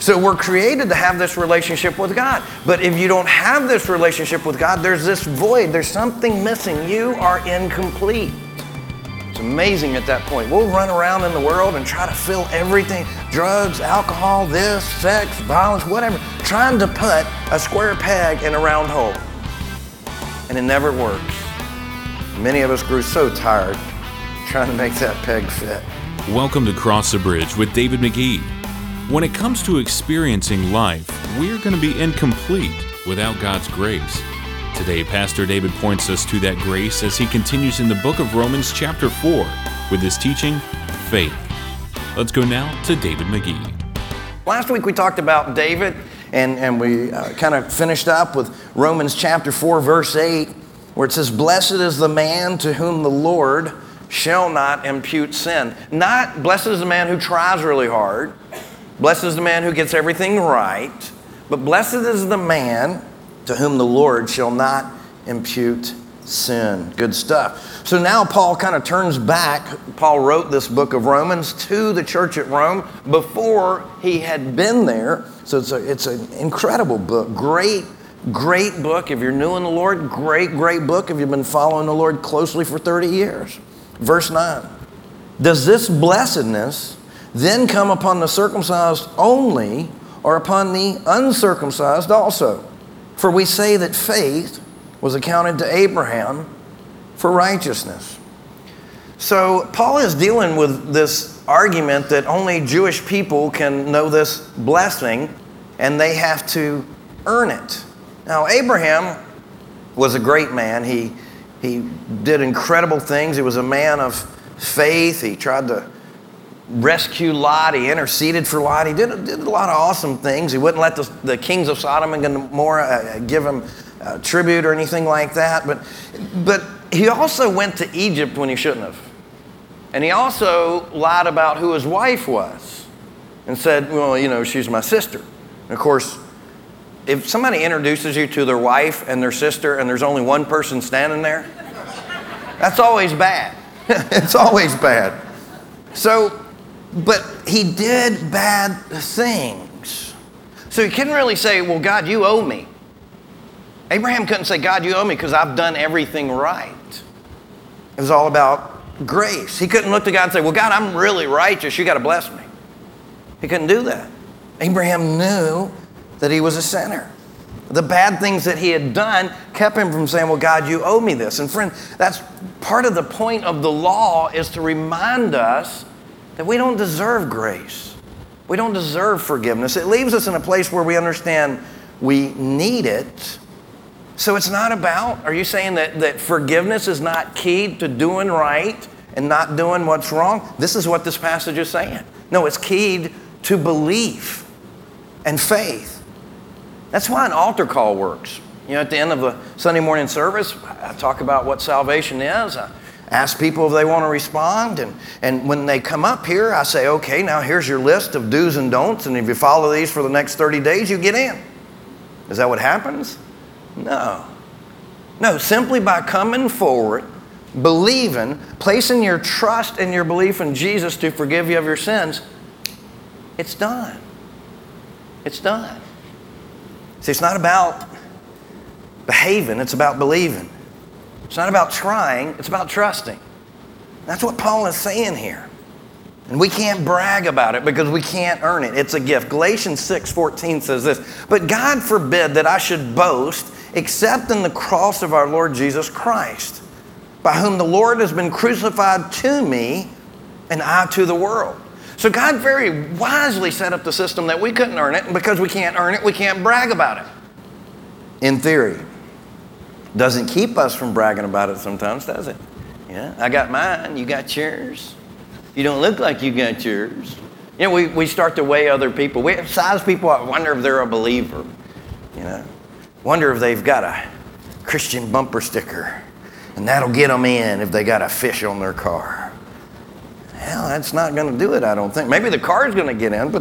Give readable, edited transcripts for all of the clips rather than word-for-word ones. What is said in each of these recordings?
So we're created to have this relationship with God. But if you don't have this relationship with God, there's this void. There's something missing. You are incomplete. It's amazing at that point. We'll run around in the world and try to fill everything, drugs, alcohol, this, sex, violence, whatever, trying to put a square peg in a round hole. And it never works. Many of us grew so tired trying to make that peg fit. Welcome to Cross the Bridge with David McGee. When it comes to experiencing life, we're going to be incomplete without God's grace. Today, Pastor David points us to that grace as he continues in the book of Romans chapter 4 with his teaching, Faith. Let's go now to David McGee. Last week we talked about David, and we kind of finished up with Romans chapter 4, verse 8, where it says, "Blessed is the man to whom the Lord shall not impute sin." Not blessed is the man who tries really hard. Blessed is the man who gets everything right. But blessed is the man to whom the Lord shall not impute sin. Good stuff. So now Paul kind of turns back. Paul wrote this book of Romans to the church at Rome before he had been there. So it's an incredible book. Great book. If you're new in the Lord, great book. If you've been following the Lord closely for 30 years. Verse 9. "Does this blessedness then come upon the circumcised only, or upon the uncircumcised also? For we say that faith was accounted to Abraham for righteousness." So Paul is dealing with this argument that only Jewish people can know this blessing, and they have to earn it. Now, Abraham was a great man. He did incredible things. He was a man of faith. He tried to rescue Lot. He interceded for Lot. He did a lot of awesome things. He wouldn't let the kings of Sodom and Gomorrah give him tribute or anything like that. But he also went to Egypt when he shouldn't have. And he also lied about who his wife was and said, well, she's my sister. And of course, if somebody introduces you to their wife and their sister and there's only one person standing there, that's always bad. It's always bad. But he did bad things. So he couldn't really say, well, God, you owe me. Abraham couldn't say, God, you owe me because I've done everything right. It was all about grace. He couldn't look to God and say, well, God, I'm really righteous. You got to bless me. He couldn't do that. Abraham knew that he was a sinner. The bad things that he had done kept him from saying, well, God, you owe me this. And friend, that's part of the point of the law, is to remind us that we don't deserve grace. We don't deserve forgiveness. It leaves us in a place where we understand we need it. So it's not about, are you saying that forgiveness is not keyed to doing right and not doing what's wrong? This is what this passage is saying. No, it's keyed to belief and faith. That's why an altar call works. At the end of the Sunday morning service, I talk about what salvation is. I ask people if they want to respond. And when they come up here, I say, okay, now here's your list of do's and don'ts. And if you follow these for the next 30 days, you get in. Is that what happens? No. No, simply by coming forward, believing, placing your trust and your belief in Jesus to forgive you of your sins, it's done. It's done. See, it's not about behaving, it's about believing. It's not about trying, it's about trusting. That's what Paul is saying here. And we can't brag about it because we can't earn it. It's a gift. Galatians 6:14 says this, "But God forbid that I should boast except in the cross of our Lord Jesus Christ, by whom the Lord has been crucified to me and I to the world." So God very wisely set up the system that we couldn't earn it, and because we can't earn it, we can't brag about it. In theory. Doesn't keep us from bragging about it sometimes, does it? Yeah, I got mine, you got yours. You don't look like you got yours. We start to weigh other people. We size people up. Wonder if they're a believer. Wonder if they've got a Christian bumper sticker, and that'll get them in if they got a fish on their car. Hell, that's not going to do it, I don't think. Maybe the car's going to get in, but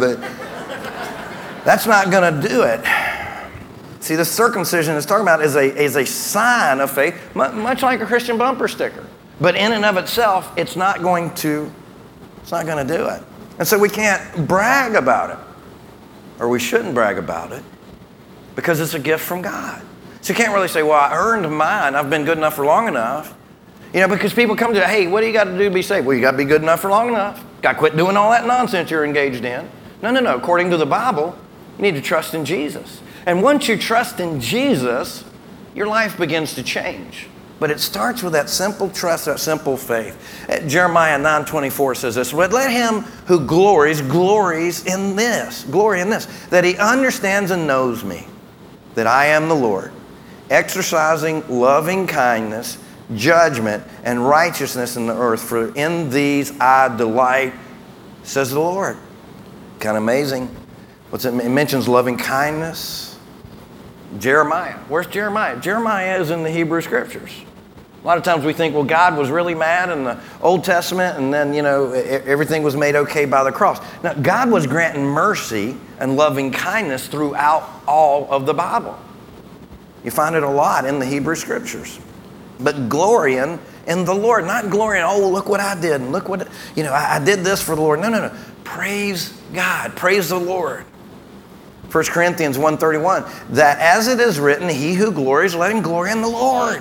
that's not going to do it. See, the circumcision it's talking about is a sign of faith, much like a Christian bumper sticker. But in and of itself, it's not going to do it. And so we can't brag about it. or we shouldn't brag about it, because it's a gift from God. So you can't really say, well, I earned mine. I've been good enough for long enough. Because people come to, hey, what do you got to do to be saved? Well, you got to be good enough for long enough. Got to quit doing all that nonsense you're engaged in. No. According to the Bible, you need to trust in Jesus. And once you trust in Jesus, your life begins to change. But it starts with that simple trust, that simple faith. Jeremiah 9:24 says this, but let him who glories in this, that he understands and knows me, that I am the Lord, exercising loving kindness, judgment, and righteousness in the earth, for in these I delight, says the Lord. Kind of amazing. It mentions loving kindness. Jeremiah. Where's Jeremiah? Jeremiah is in the Hebrew Scriptures. A lot of times we think, well, God was really mad in the Old Testament, and then, everything was made okay by the cross. Now, God was granting mercy and loving kindness throughout all of the Bible. You find it a lot in the Hebrew Scriptures. But glorying in the Lord, not glorying, oh, look what I did, and look what, I did this for the Lord. No. Praise God. Praise the Lord. 1 Corinthians 1:31, that as it is written, he who glories, let him glory in the Lord.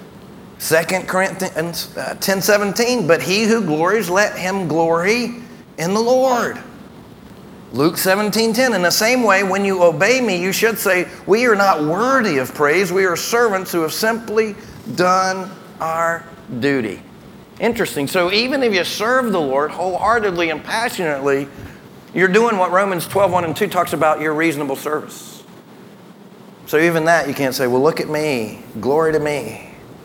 2 Corinthians 10:17, but he who glories, let him glory in the Lord. Luke 17:10, in the same way, when you obey me, you should say, we are not worthy of praise. We are servants who have simply done our duty. Interesting. So even if you serve the Lord wholeheartedly and passionately, you're doing what Romans 12:1 and 2 talks about, your reasonable service. So even that, you can't say, well, look at me. Glory to me.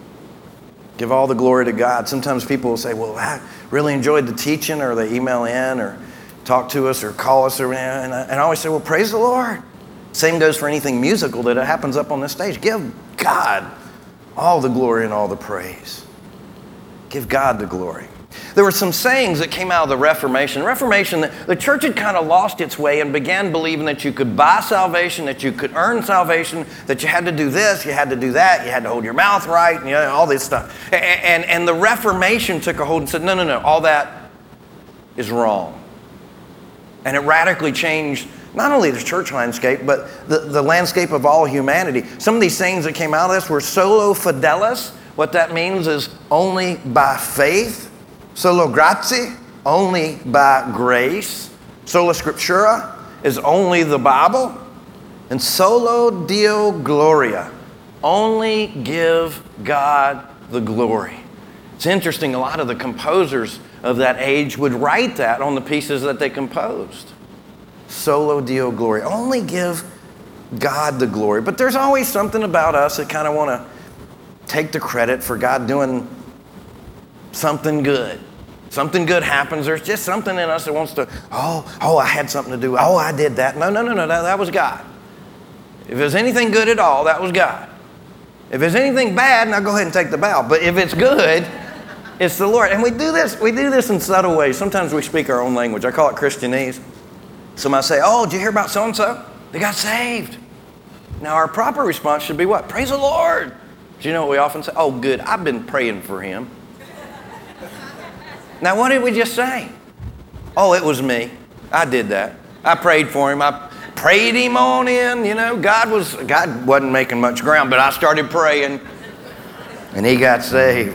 Give all the glory to God. Sometimes people will say, well, I really enjoyed the teaching, or they email in or talk to us or call us. And I always say, well, praise the Lord. Same goes for anything musical that happens up on this stage. Give God all the glory and all the praise. Give God the glory. There were some sayings that came out of the Reformation. The church had kind of lost its way and began believing that you could buy salvation, that you could earn salvation, that you had to do this, you had to do that, you had to hold your mouth right, and all this stuff. And the Reformation took a hold and said, no, all that is wrong. And it radically changed not only the church landscape, but the landscape of all humanity. Some of these sayings that came out of this were solo fidelis. What that means is only by faith. Solo grazie, only by grace. Sola scriptura is only the Bible. And solo Deo gloria, only give God the glory. It's interesting, a lot of the composers of that age would write that on the pieces that they composed. Solo Deo gloria, only give God the glory. But there's always something about us that kind of want to take the credit for God doing something good. Something good happens. There's just something in us that wants to, I had something to do. Oh, I did that. No, that was God. If there's anything good at all, that was God. If there's anything bad, now go ahead and take the bow. But if it's good, it's the Lord. And we do this in subtle ways. Sometimes we speak our own language. I call it Christianese. Somebody say, oh, did you hear about so-and-so? They got saved. Now our proper response should be what? Praise the Lord. Do you know what we often say? Oh, good. I've been praying for him. Now, what did we just say? Oh, it was me. I did that. I prayed for him. I prayed him on in. God wasn't making much ground, but I started praying, and he got saved.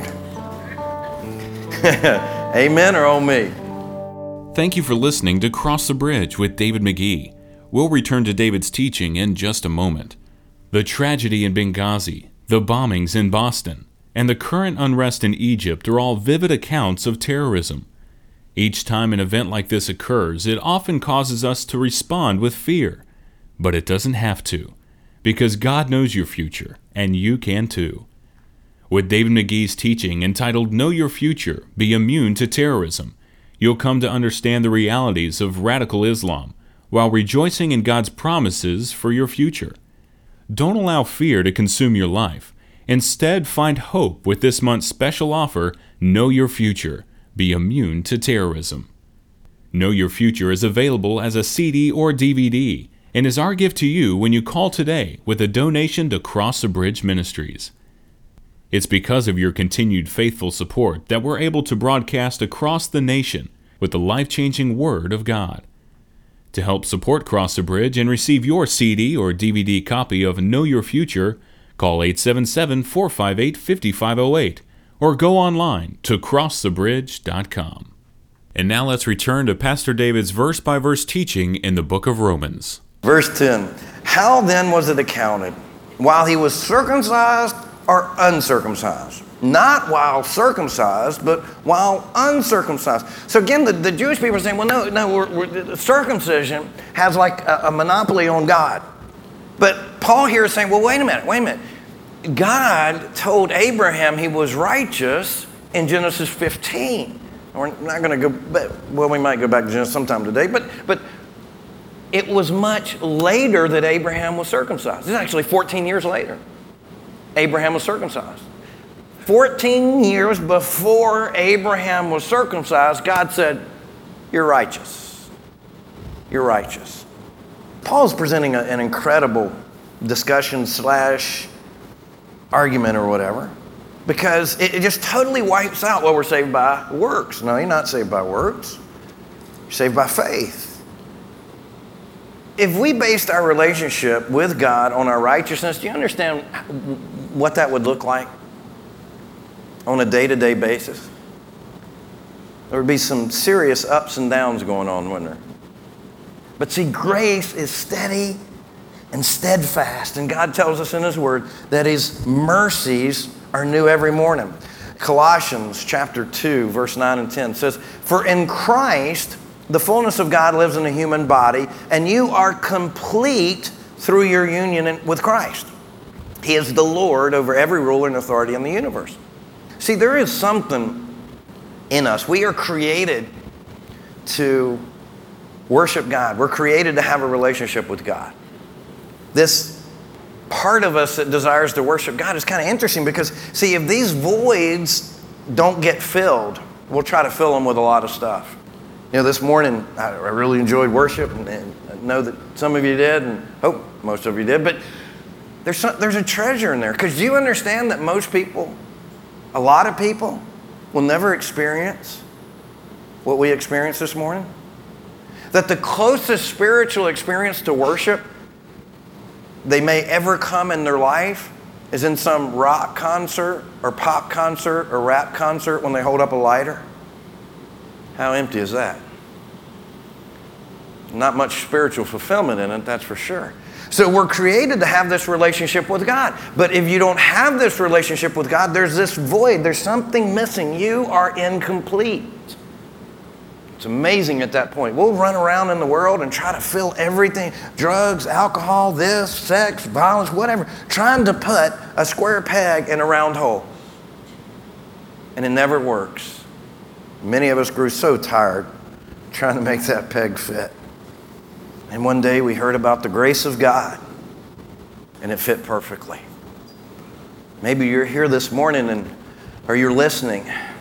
Amen or oh me? Thank you for listening to Cross the Bridge with David McGee. We'll return to David's teaching in just a moment. The tragedy in Benghazi, the bombings in Boston, and the current unrest in Egypt are all vivid accounts of terrorism. Each time an event like this occurs, it often causes us to respond with fear. But it doesn't have to, because God knows your future, and you can too. With David McGee's teaching entitled Know Your Future, Be Immune to Terrorism, you'll come to understand the realities of radical Islam while rejoicing in God's promises for your future. Don't allow fear to consume your life. Instead, find hope with this month's special offer, Know Your Future, Be Immune to Terrorism. Know Your Future is available as a CD or DVD and is our gift to you when you call today with a donation to Cross the Bridge Ministries. It's because of your continued faithful support that we're able to broadcast across the nation with the life-changing Word of God. To help support Cross the Bridge and receive your CD or DVD copy of Know Your Future, call 877-458-5508 or go online to crossthebridge.com. And now let's return to Pastor David's verse-by-verse teaching in the book of Romans. Verse 10, how then was it accounted? While he was circumcised or uncircumcised? Not while circumcised, but while uncircumcised. So again, the Jewish people are saying, well, no, circumcision has like a monopoly on God. But Paul here is saying, well, wait a minute. God told Abraham he was righteous in Genesis 15. We're not going to go, well, we might go back to Genesis sometime today, but it was much later that Abraham was circumcised. It's actually 14 years later. Abraham was circumcised. 14 years before Abraham was circumcised, God said, you're righteous. You're righteous. Paul's presenting an incredible discussion / argument or whatever, because it just totally wipes out what we're saved by works. No, you're not saved by works. You're saved by faith. If we based our relationship with God on our righteousness, do you understand what that would look like on a day-to-day basis? There would be some serious ups and downs going on, wouldn't there? But see, grace is steady and steadfast, and God tells us in His Word that His mercies are new every morning. Colossians chapter 2, verse 9 and 10 says, for in Christ the fullness of God lives in a human body, and you are complete through your union with Christ. He is the Lord over every ruler and authority in the universe. See, there is something in us. We are created to worship God. We're created to have a relationship with God. This part of us that desires to worship God is kind of interesting because, see, if these voids don't get filled, we'll try to fill them with a lot of stuff. You know, this morning, I really enjoyed worship, and I know that some of you did, and hope most of you did, but there's a treasure in there. Because do you understand that most people, a lot of people, will never experience what we experienced this morning? That the closest spiritual experience to worship they may ever come in their life is in some rock concert or pop concert or rap concert when they hold up a lighter. How empty is that? Not much spiritual fulfillment in it, that's for sure. So we're created to have this relationship with God. But if you don't have this relationship with God, there's this void. There's something missing. You are incomplete. It's amazing at that point. We'll run around in the world and try to fill everything. Drugs, alcohol, this, sex, violence, whatever. Trying to put a square peg in a round hole. And it never works. Many of us grew so tired trying to make that peg fit. And one day we heard about the grace of God, and it fit perfectly. Maybe you're here this morning or you're listening,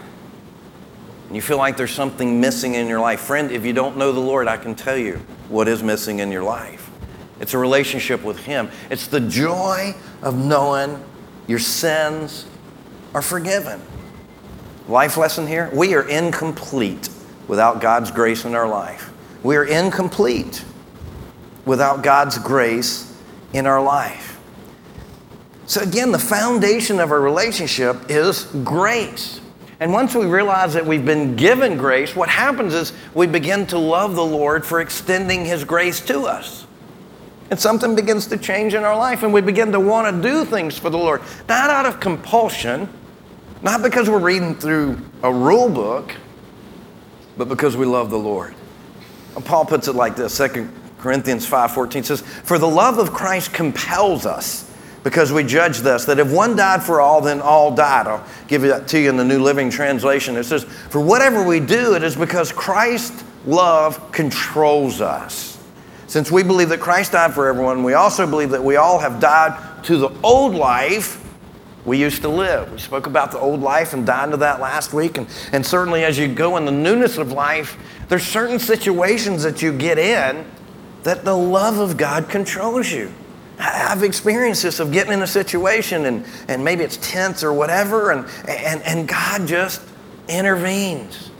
and you feel like there's something missing in your life. Friend, if you don't know the Lord, I can tell you what is missing in your life. It's a relationship with Him. It's the joy of knowing your sins are forgiven. Life lesson here, we are incomplete without God's grace in our life. We are incomplete without God's grace in our life. So again, the foundation of our relationship is grace. And once we realize that we've been given grace, what happens is we begin to love the Lord for extending His grace to us. And something begins to change in our life, and we begin to want to do things for the Lord. Not out of compulsion, not because we're reading through a rule book, but because we love the Lord. And Paul puts it like this, 2 Corinthians 5:14 says, for the love of Christ compels us, because we judge this, that if one died for all, then all died. I'll give it to you in the New Living Translation. It says, for whatever we do, it is because Christ's love controls us. Since we believe that Christ died for everyone, we also believe that we all have died to the old life we used to live. We spoke about the old life and died to that last week. And certainly as you go in the newness of life, there's certain situations that you get in that the love of God controls you. I've experienced this of getting in a situation and maybe it's tense or whatever, and God just intervenes.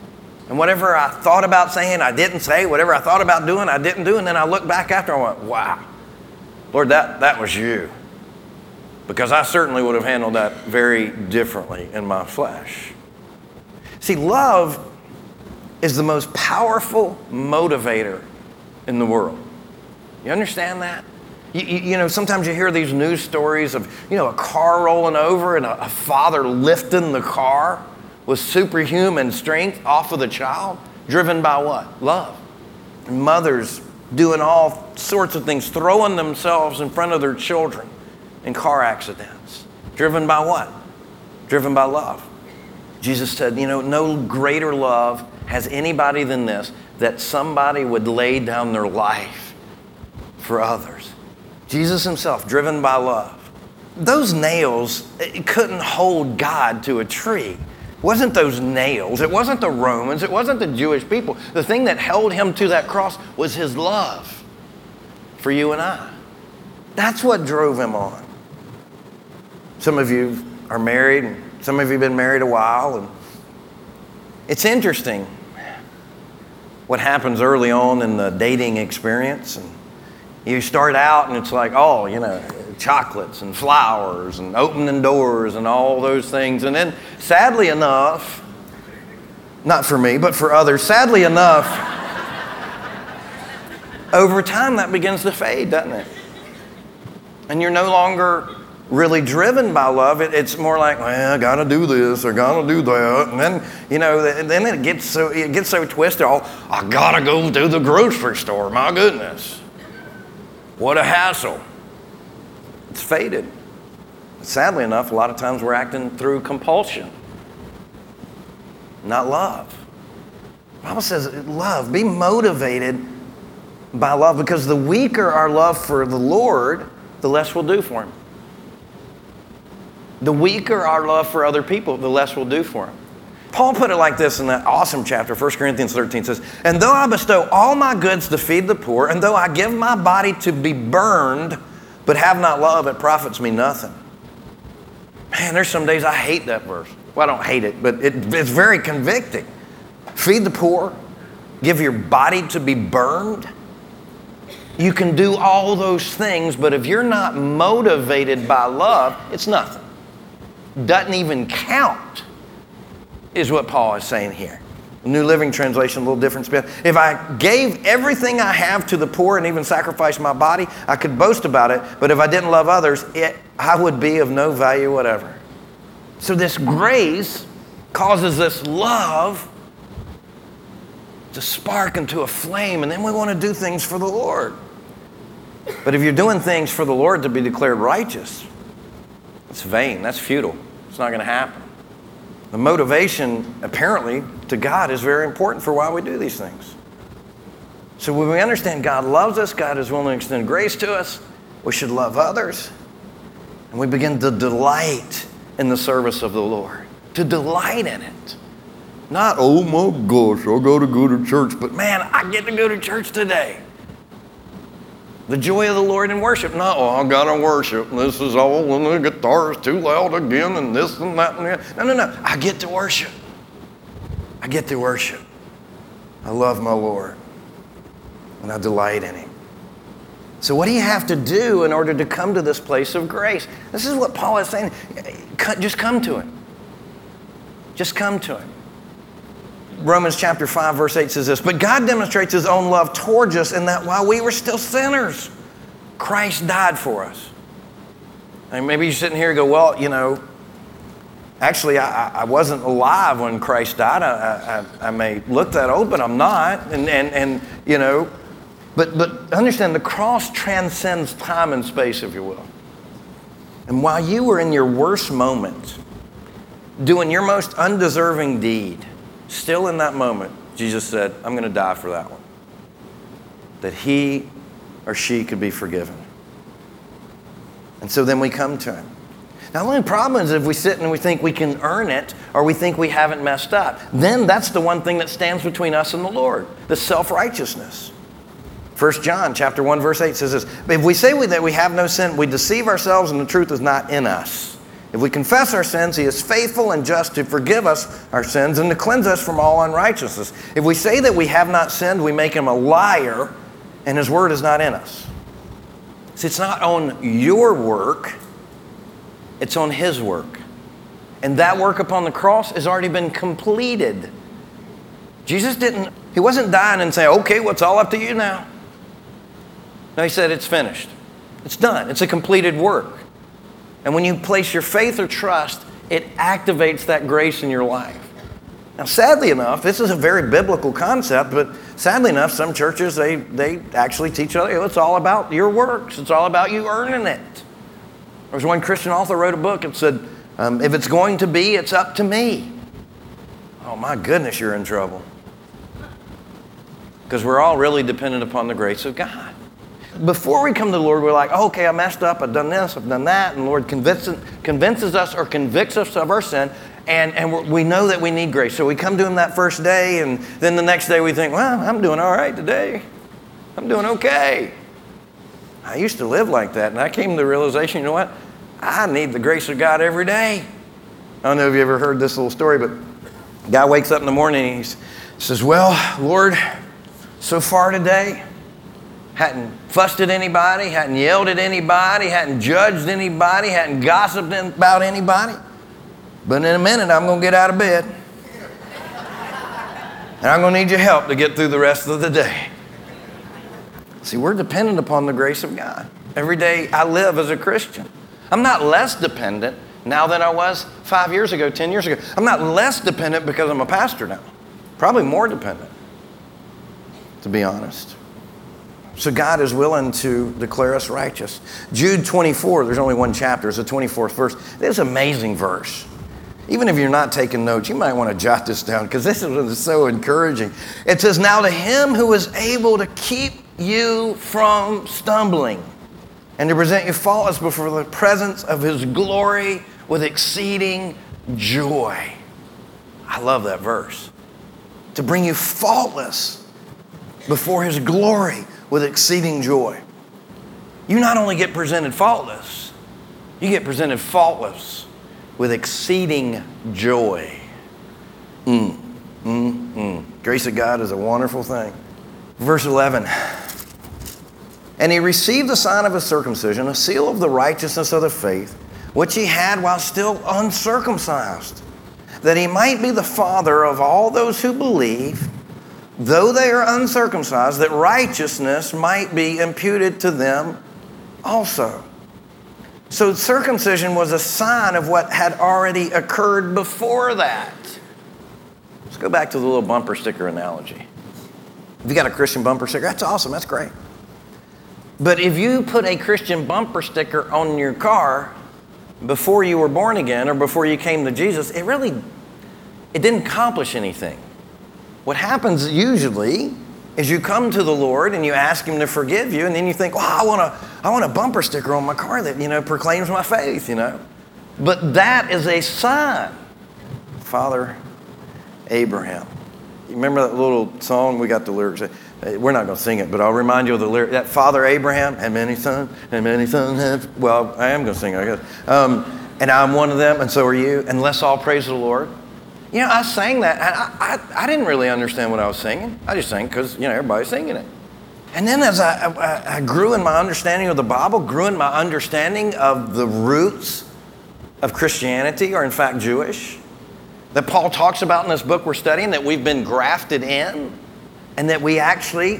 And whatever I thought about saying, I didn't say. Whatever I thought about doing, I didn't do. And then I looked back after and I went, wow, Lord, that was you. Because I certainly would have handled that very differently in my flesh. See, love is the most powerful motivator in the world. You understand that? You know, sometimes you hear these news stories of, a car rolling over and a father lifting the car with superhuman strength off of the child, driven by what? Love. And mothers doing all sorts of things, throwing themselves in front of their children in car accidents. Driven by what? Driven by love. Jesus said, no greater love has anybody than this, that somebody would lay down their life for others. Jesus himself, driven by love. Those nails, it couldn't hold God to a tree. It wasn't those nails. It wasn't the Romans. It wasn't the Jewish people. The thing that held him to that cross was his love for you and I. That's what drove him on. Some of you are married, and some of you have been married a while, and it's interesting what happens early on in the dating experience. And you start out and it's like, chocolates and flowers and opening doors and all those things. And then sadly enough, not for me, but for others, sadly enough, over time that begins to fade, doesn't it? And you're no longer really driven by love. It's more like, I gotta do this, I gotta do that. And then, then it gets so twisted. I gotta go to the grocery store, my goodness. What a hassle. It's faded. Sadly enough, a lot of times we're acting through compulsion, not love. The Bible says love, be motivated by love, because the weaker our love for the Lord, the less we'll do for him. The weaker our love for other people, the less we'll do for him. Paul put it like this in that awesome chapter, 1 Corinthians 13 says, and though I bestow all my goods to feed the poor, and though I give my body to be burned, but have not love, it profits me nothing. Man, there's some days I hate that verse. Well, I don't hate it, but it's very convicting. Feed the poor, give your body to be burned. You can do all those things, but if you're not motivated by love, it's nothing. Doesn't even count, is what Paul is saying here. New Living Translation, a little different spin. If I gave everything I have to the poor and even sacrificed my body, I could boast about it, but if I didn't love others, I would be of no value whatever. So this grace causes this love to spark into a flame, and then we want to do things for the Lord. But if you're doing things for the Lord to be declared righteous, it's vain, that's futile. It's not going to happen. The motivation, apparently, to God is very important for why we do these things. So when we understand God loves us, God is willing to extend grace to us, we should love others, and we begin to delight in the service of the Lord. To delight in it. Not, oh my gosh, I got to go to church, but man, I get to go to church today. The joy of the Lord in worship. No, I got to worship. This is all, and the guitar is too loud again, and this and that and that. No. I get to worship. I get to worship. I love my Lord, and I delight in him. So what do you have to do in order to come to this place of grace? This is what Paul is saying. Just come to him. Just come to him. Romans chapter 5, verse 8 says this, but God demonstrates his own love towards us in that while we were still sinners, Christ died for us. And maybe you're sitting here and go, well, actually, I wasn't alive when Christ died. I may look that old, but I'm not. But understand, the cross transcends time and space, if you will. And while you were in your worst moment, doing your most undeserving deed, still in that moment, Jesus said, I'm going to die for that one. That he or she could be forgiven. And so then we come to him. Now, the only problem is if we sit and we think we can earn it, or we think we haven't messed up, then that's the one thing that stands between us and the Lord, the self-righteousness. 1 John chapter 1, verse 8 says this, if we say that we have no sin, we deceive ourselves and the truth is not in us. If we confess our sins, he is faithful and just to forgive us our sins and to cleanse us from all unrighteousness. If we say that we have not sinned, we make him a liar, and his word is not in us. See, it's not on your work, it's on his work. And that work upon the cross has already been completed. He wasn't dying and saying, okay, well, it's all up to you now. No, he said, it's finished. It's done. It's a completed work. And when you place your faith or trust, it activates that grace in your life. Now, sadly enough, this is a very biblical concept, but sadly enough, some churches, they actually teach it's all about your works. It's all about you earning it. There was one Christian author wrote a book and said, if it's going to be, it's up to me. Oh, my goodness, you're in trouble. Because we're all really dependent upon the grace of God. Before we come to the Lord, we're like, oh, okay, I messed up, I've done this, I've done that, and the Lord convinces us or convicts us of our sin, and we know that we need grace. So we come to him that first day, and then the next day we think, well, I'm doing all right today. I'm doing okay. I used to live like that, and I came to the realization, you know what? I need the grace of God every day. I don't know if you ever heard this little story, but a guy wakes up in the morning and he says, well, Lord, so far today, hadn't fussed at anybody, hadn't yelled at anybody, hadn't judged anybody, hadn't gossiped about anybody. But in a minute, I'm going to get out of bed. And I'm going to need your help to get through the rest of the day. See, we're dependent upon the grace of God. Every day I live as a Christian. I'm not less dependent now than I was 5 years ago, 10 years ago. I'm not less dependent because I'm a pastor now. Probably more dependent, to be honest. So God is willing to declare us righteous. Jude 24, there's only one chapter, it's the 24th verse. It's an amazing verse. Even if you're not taking notes, you might want to jot this down because this is so encouraging. It says, now to him who is able to keep you from stumbling and to present you faultless before the presence of his glory with exceeding joy. I love that verse. To bring you faultless before his glory with exceeding joy. You not only get presented faultless, you get presented faultless with exceeding joy. Grace of God is a wonderful thing. Verse 11. And he received the sign of his circumcision, a seal of the righteousness of the faith, which he had while still uncircumcised, that he might be the father of all those who believe, though they are uncircumcised, that righteousness might be imputed to them also. So circumcision was a sign of what had already occurred before that. Let's go back to the little bumper sticker analogy. If you got a Christian bumper sticker, that's awesome, that's great. But if you put a Christian bumper sticker on your car before you were born again or before you came to Jesus, it didn't accomplish anything. What happens usually is you come to the Lord and you ask him to forgive you, and then you think, well, I want a bumper sticker on my car that, proclaims my faith, But that is a sign. Father Abraham. You remember that little song? We got the lyrics. We're not going to sing it, but I'll remind you of the lyric. That Father Abraham had many sons, and many sons have... Well, I am going to sing it, I guess. And I'm one of them, and so are you. And let's all praise the Lord. I sang that, and I didn't really understand what I was singing. I just sang because, everybody's singing it. And then as I grew in my understanding of the Bible, grew in my understanding of the roots of Christianity, or in fact Jewish, that Paul talks about in this book we're studying, that we've been grafted in, and that we actually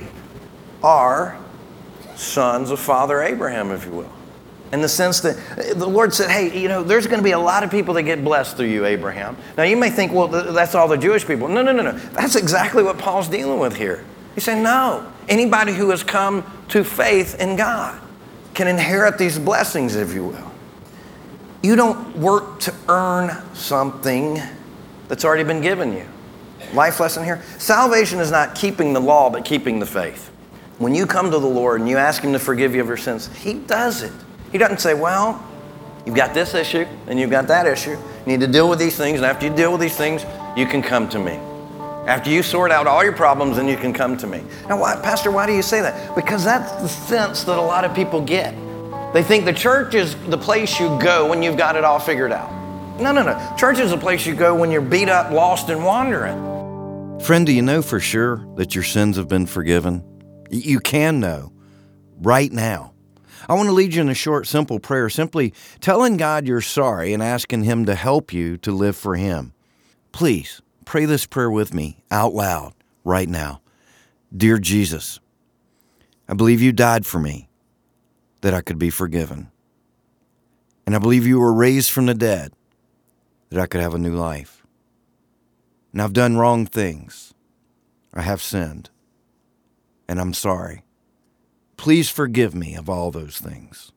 are sons of Father Abraham, if you will. In the sense that the Lord said, hey, there's going to be a lot of people that get blessed through you, Abraham. Now you may think, well, that's all the Jewish people. No. That's exactly what Paul's dealing with here. He's saying, no. Anybody who has come to faith in God can inherit these blessings, if you will. You don't work to earn something that's already been given you. Life lesson here. Salvation is not keeping the law, but keeping the faith. When you come to the Lord and you ask him to forgive you of your sins, he does it. He doesn't say, well, you've got this issue and you've got that issue. You need to deal with these things, and after you deal with these things, you can come to me. After you sort out all your problems, then you can come to me. Now, Pastor, why do you say that? Because that's the sense that a lot of people get. They think the church is the place you go when you've got it all figured out. No. Church is a place you go when you're beat up, lost, and wandering. Friend, do you know for sure that your sins have been forgiven? You can know right now. I want to lead you in a short, simple prayer, simply telling God you're sorry and asking Him to help you to live for Him. Please pray this prayer with me out loud right now. Dear Jesus, I believe you died for me that I could be forgiven. And I believe you were raised from the dead that I could have a new life. And I've done wrong things. I have sinned. And I'm sorry. Please forgive me of all those things.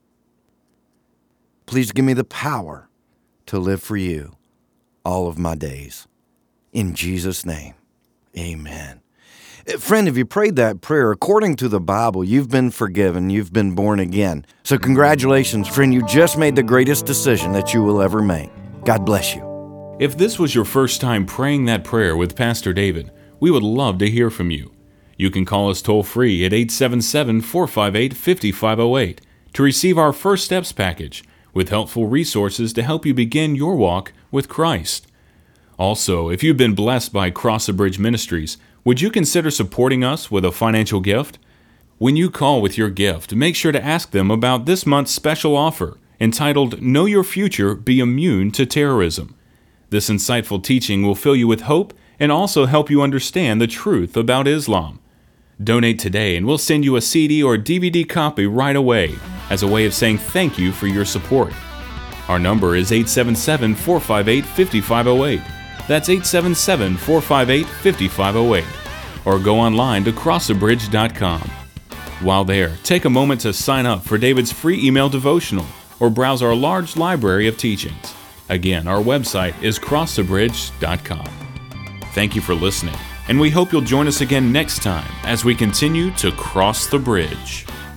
Please give me the power to live for you all of my days. In Jesus' name, amen. Friend, if you prayed that prayer, according to the Bible, you've been forgiven, you've been born again. So congratulations, friend, you just made the greatest decision that you will ever make. God bless you. If this was your first time praying that prayer with Pastor David, we would love to hear from you. You can call us toll-free at 877-458-5508 to receive our First Steps package with helpful resources to help you begin your walk with Christ. Also, if you've been blessed by Cross the Bridge Ministries, would you consider supporting us with a financial gift? When you call with your gift, make sure to ask them about this month's special offer entitled Know Your Future, Be Immune to Terrorism. This insightful teaching will fill you with hope and also help you understand the truth about Islam. Donate today and we'll send you a CD or DVD copy right away as a way of saying thank you for your support. Our number is 877-458-5508. That's 877-458-5508. Or go online to crossthebridge.com. While there, take a moment to sign up for David's free email devotional or browse our large library of teachings. Again, our website is crossthebridge.com. Thank you for listening, and we hope you'll join us again next time as we continue to cross the bridge.